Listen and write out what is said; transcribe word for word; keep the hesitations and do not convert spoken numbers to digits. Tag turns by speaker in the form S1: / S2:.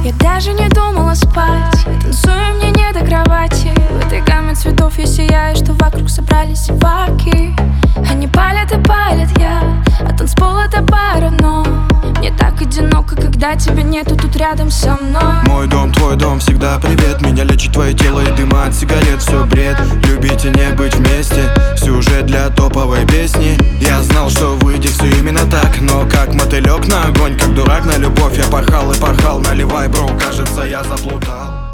S1: Я даже не думала спать, танцую мне не до кровати. В этой гамме цветов я сияю, что вокруг собрались зеваки. Они палят и палят, я, а танцпол это пара, но мне так одиноко, когда тебя нету тут рядом со мной.
S2: Мой дом, твой дом, всегда привет. Меня лечит твое тело и дыма от сигарет. Все бред, любить и не быть вместе. Сюжет для топовой песни. Я знал, что выйдет все именно так, но как мотылек на огонь, как дурак на любовь. Я пахал и пахал, наливай, бро, кажется, я заплутал.